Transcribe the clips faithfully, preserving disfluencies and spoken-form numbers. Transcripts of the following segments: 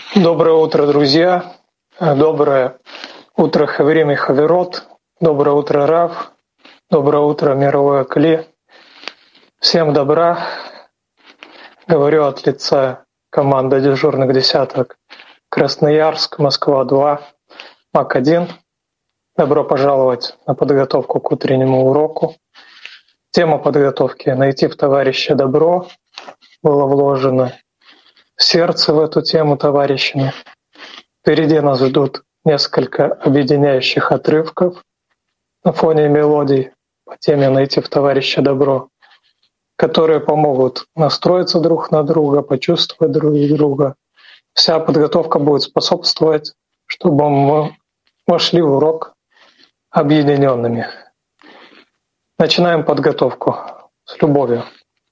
Доброе утро, друзья. Доброе утро, Хаверим и Хаверот. Доброе утро, Рав. Доброе утро, мировое Кли. Всем добра. Говорю от лица команды дежурных десяток Красноярск, Москва-два, МАК-один. Добро пожаловать на подготовку к утреннему уроку. Тема подготовки «Найти в товарище добро» было вложено в сердце в эту тему товарищами. Впереди нас ждут несколько объединяющих отрывков на фоне мелодий по теме «Найти в товарище добро», которые помогут настроиться друг на друга, почувствовать друг друга. Вся подготовка будет способствовать, чтобы мы вошли в урок объединенными. Начинаем подготовку с любовью.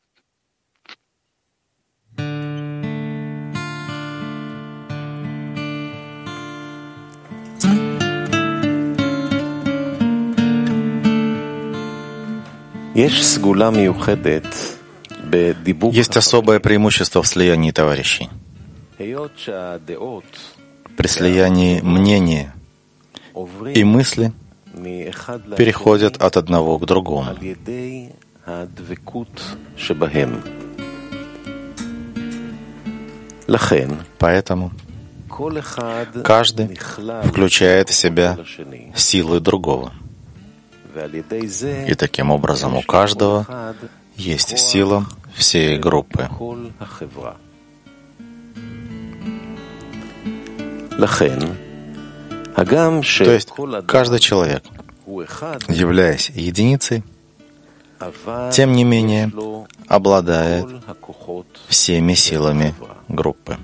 Есть особое преимущество в слиянии товарищей. При слиянии мнения и мысли переходят от одного к другому. Поэтому каждый включает в себя силы другого. И таким образом у каждого есть сила всей группы. То есть каждый человек, являясь единицей, тем не менее обладает всеми силами группы.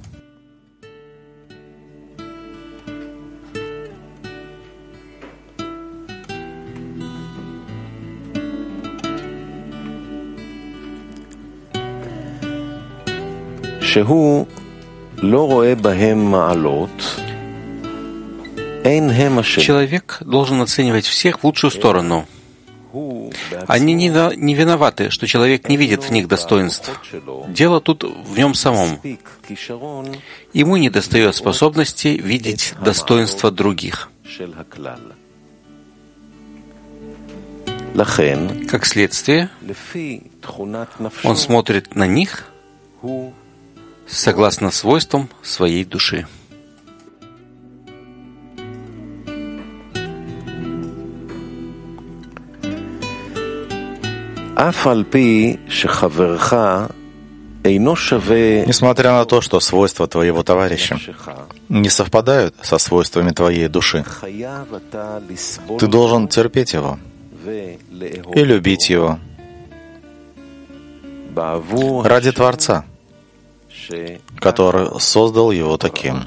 Человек должен оценивать всех в лучшую сторону. Они не, не виноваты, что человек не видит в них достоинств. Дело тут в нем самом. Ему недостает способности видеть достоинства других. Как следствие, он смотрит на них согласно свойствам своей души. Несмотря на то, что свойства твоего товарища не совпадают со свойствами твоей души, ты должен терпеть его и любить его ради Творца, который создал его таким.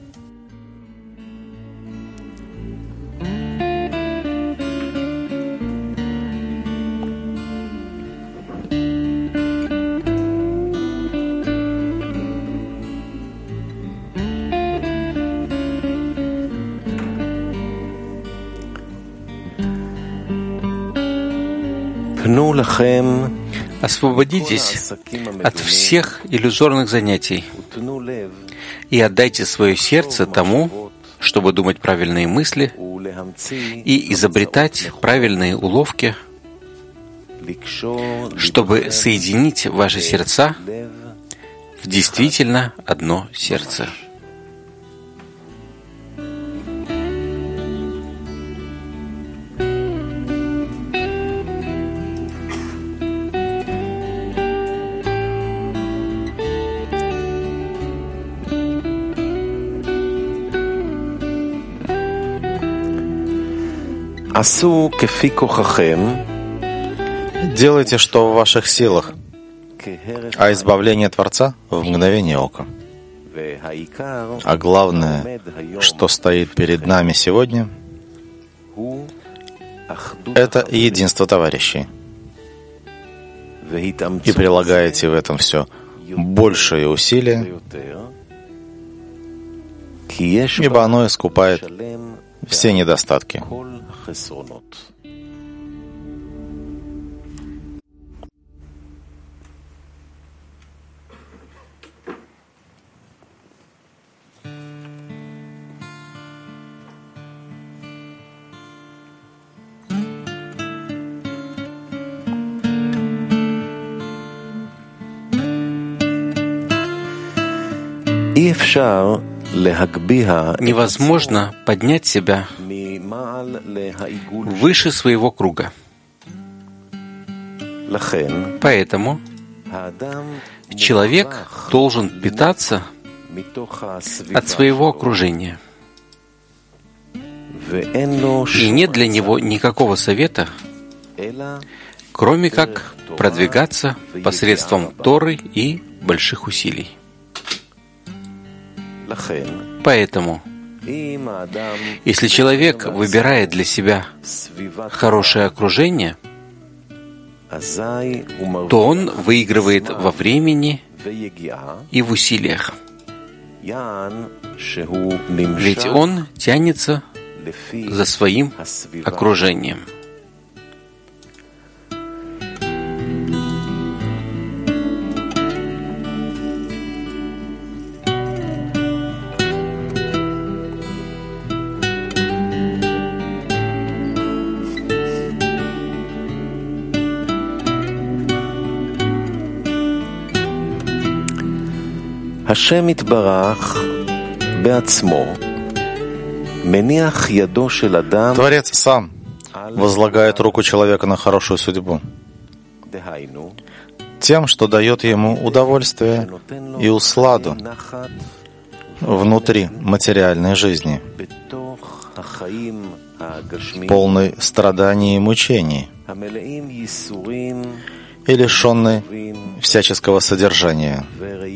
Освободитесь от всех иллюзорных занятий и отдайте свое сердце тому, чтобы думать правильные мысли и изобретать правильные уловки, чтобы соединить ваши сердца в действительно одно сердце. Делайте, что в ваших силах, а избавление Творца в мгновение ока. А главное, что стоит перед нами сегодня, это единство товарищей. И прилагаете в этом все большие усилия, ибо оно искупает все недостатки. Невозможно поднять себя выше своего круга. Поэтому человек должен питаться от своего окружения. И нет для него никакого совета, кроме как продвигаться посредством Торы и больших усилий. Поэтому, если человек выбирает для себя хорошее окружение, то он выигрывает во времени и в усилиях. Ведь он тянется за своим окружением. השם יתברך בעצמו מניח ידו של אדם. Творец сам возлагает руку человека на хорошую судьбу тем, что дает ему удовольствие и усладу внутри материальной жизни, полной страданий и мучений и лишенной всяческого содержания.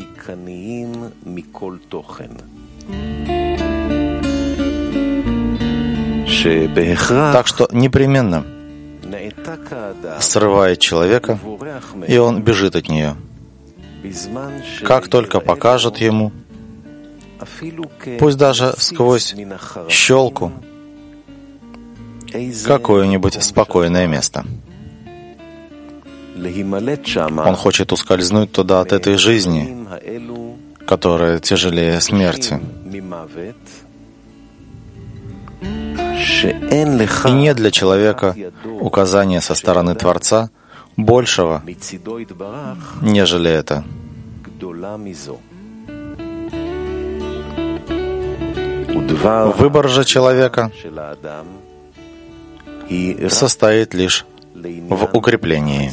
Так что непременно срывает человека, и он бежит от нее. Как только покажет ему, пусть даже сквозь щелку, какое-нибудь спокойное место. Он хочет ускользнуть туда от этой жизни, которая тяжелее смерти. И нет для человека указания со стороны Творца большего, нежели это. Выбор же человека состоит лишь в укреплении.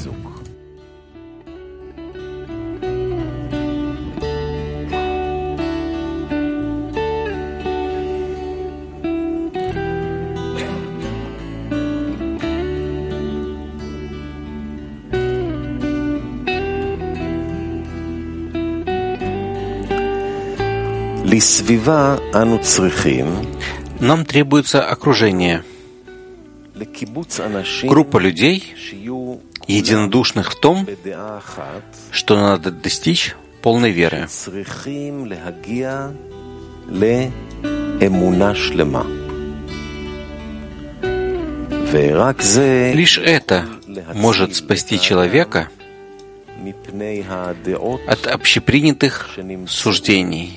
Нам требуется окружение, группа людей, единодушных в том, что надо достичь полной веры. Лишь это может спасти человека от общепринятых суждений.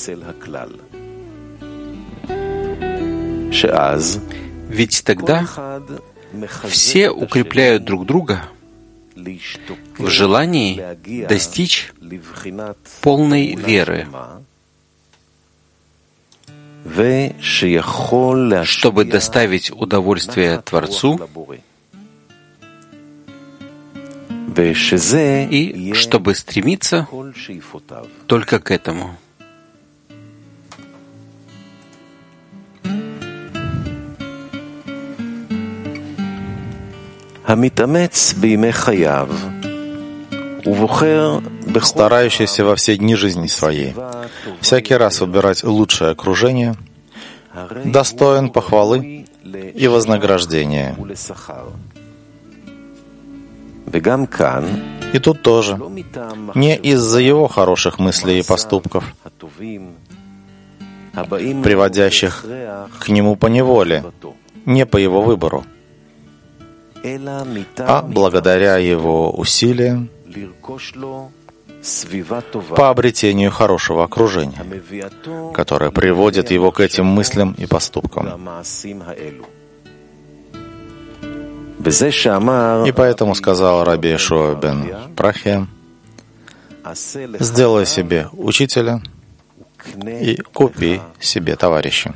Ведь тогда все укрепляют друг друга в желании достичь полной веры, чтобы доставить удовольствие Творцу и чтобы стремиться только к этому. Старающийся во все дни жизни своей всякий раз выбирать лучшее окружение, достоин похвалы и вознаграждения. И тут тоже, не из-за его хороших мыслей и поступков, приводящих к нему по неволе, не по его выбору, а благодаря его усилиям по обретению хорошего окружения, которое приводит его к этим мыслям и поступкам. И поэтому сказал Раби Йешуа бен Прахия: «Сделай себе учителя и купи себе товарища.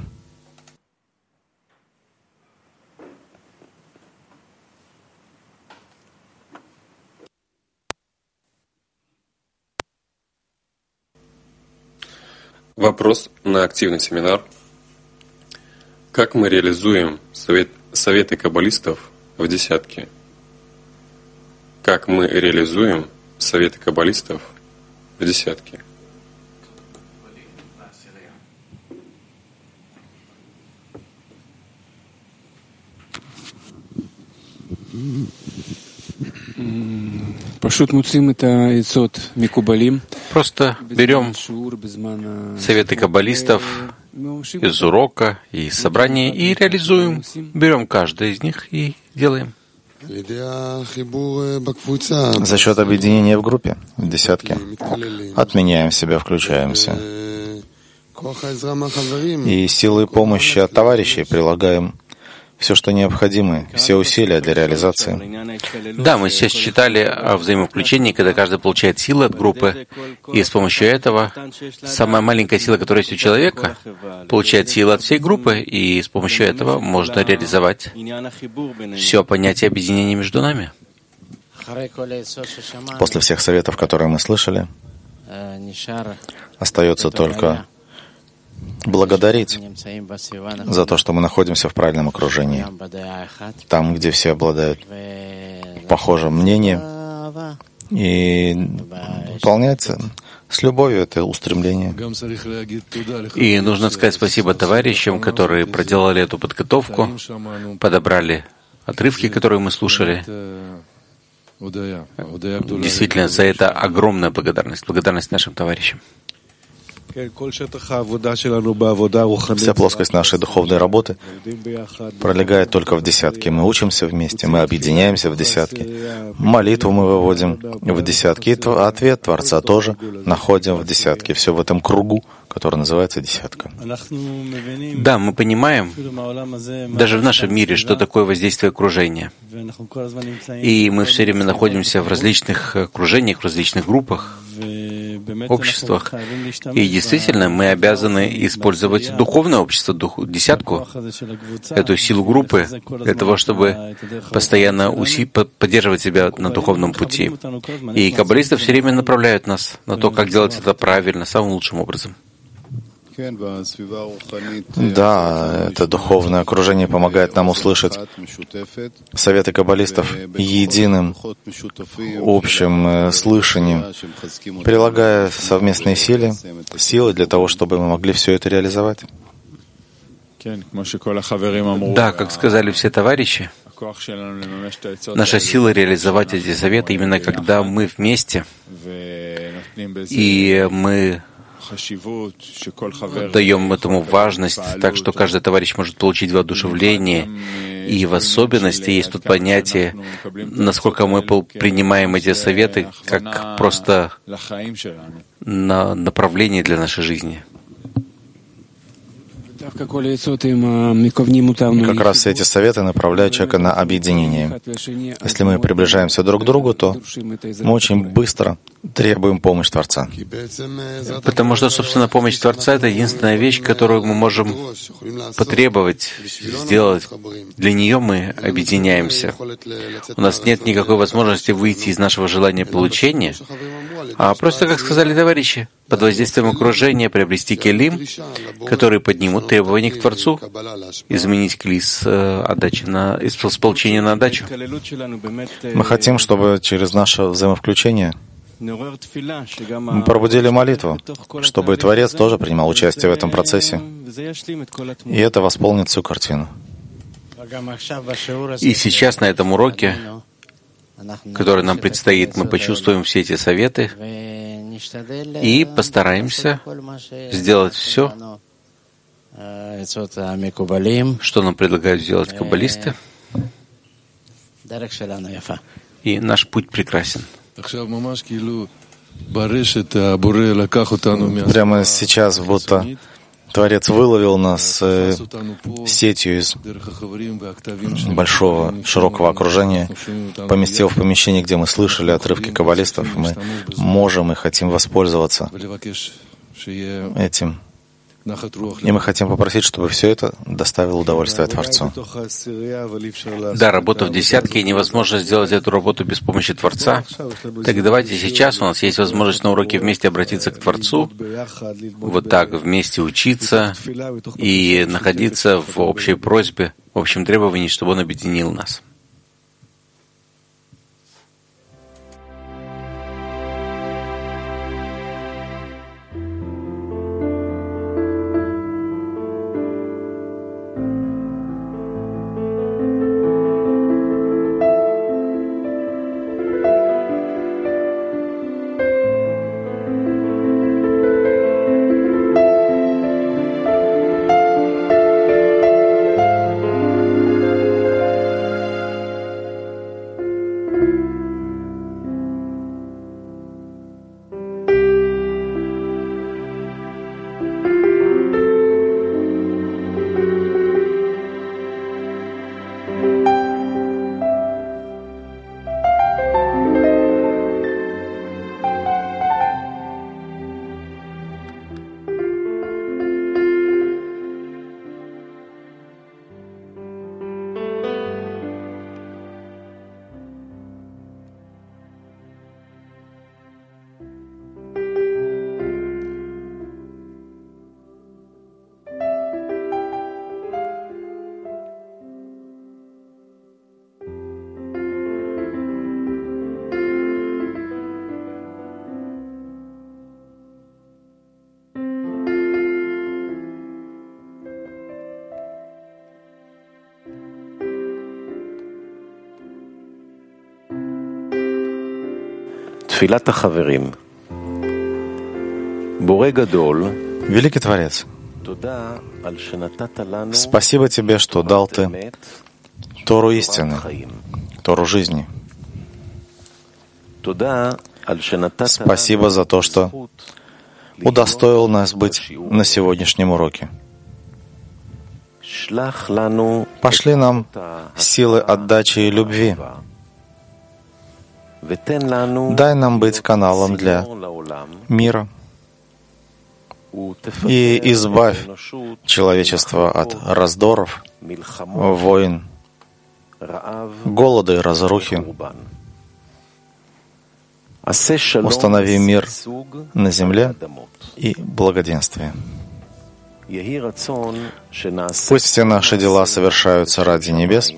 Вопрос на активный семинар. Как мы реализуем совет, советы каббалистов в десятке? Как мы реализуем советы каббалистов в десятке? Просто берем советы каббалистов из урока и собрания и реализуем. Берем каждый из них и делаем. За счет объединения в группе, в десятке, отменяем себя, включаемся. И силой помощи от товарищей прилагаем все, что необходимо, все усилия для реализации. Да, мы сейчас читали о взаимовключении, когда каждый получает силы от группы, и с помощью этого самая маленькая сила, которая есть у человека, получает силы от всей группы, и с помощью этого можно реализовать все понятие объединения между нами. После всех советов, которые мы слышали, остается только благодарить за то, что мы находимся в правильном окружении, там, где все обладают похожим мнением, и выполнять с любовью это устремление. И нужно сказать спасибо товарищам, которые проделали эту подготовку, подобрали отрывки, которые мы слушали. Действительно, за это огромная благодарность, благодарность нашим товарищам. Вся плоскость нашей духовной работы пролегает только в десятке. Мы учимся вместе, мы объединяемся в десятке. Молитву мы выводим в десятке. И ответ Творца тоже находим в десятке. Все в этом кругу, который называется десятка. Да, мы понимаем, даже в нашем мире, что такое воздействие окружения. И мы все время находимся в различных окружениях, в различных группах, обществах. И действительно, мы обязаны использовать духовное общество, дух, десятку, эту силу группы, для того, чтобы постоянно уси, поддерживать себя на духовном пути. И каббалисты все время направляют нас на то, как делать это правильно, самым лучшим образом. Да, это духовное окружение помогает нам услышать советы каббалистов единым общим слышанием, прилагая совместные силы, силы для того, чтобы мы могли все это реализовать. Да, как сказали все товарищи, наша сила реализовать эти советы именно когда мы вместе, и мы даем этому важность, так что каждый товарищ может получить воодушевление. И в особенности есть тут понятие, насколько мы принимаем эти советы как просто на направление для нашей жизни. Как раз все эти советы направляют человека на объединение. Если мы приближаемся друг к другу, то мы очень быстро требуем помощи Творца. Потому что, собственно, помощь Творца — это единственная вещь, которую мы можем потребовать, сделать. Для нее мы объединяемся. У нас нет никакой возможности выйти из нашего желания получения, а просто, как сказали товарищи, под воздействием окружения приобрести келим, которые поднимут требования к Творцу, изменить кли с отдачи на, с получения на отдачу. Мы хотим, чтобы через наше взаимовключение мы пробудили молитву, чтобы Творец тоже принимал участие в этом процессе, и это восполнит всю картину. И сейчас на этом уроке, который нам предстоит, мы почувствуем все эти советы и постараемся сделать все, что нам предлагают сделать каббалисты, и наш путь прекрасен. Прямо сейчас будто Творец выловил нас э, сетью из большого, широкого окружения, поместил в помещение, где мы слышали отрывки каббалистов. Мы можем и хотим воспользоваться этим. И мы хотим попросить, чтобы все это доставило удовольствие Творцу. Да, работа в десятке, и невозможно сделать эту работу без помощи Творца. Так давайте сейчас у нас есть возможность на уроке вместе обратиться к Творцу, вот так вместе учиться и находиться в общей просьбе, в общем требовании, чтобы Он объединил нас. Великий Творец, спасибо Тебе, что дал Ты Тору истины, Тору жизни. Спасибо за то, что удостоил нас быть на сегодняшнем уроке. Пошли нам силы отдачи и любви. Дай нам быть каналом для мира и избавь человечество от раздоров, войн, голода и разрухи. Установи мир на земле и благоденствие. Пусть все наши дела совершаются ради небес,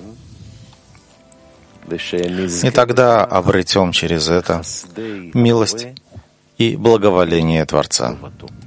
и тогда обретем через это милость и благоволение Творца.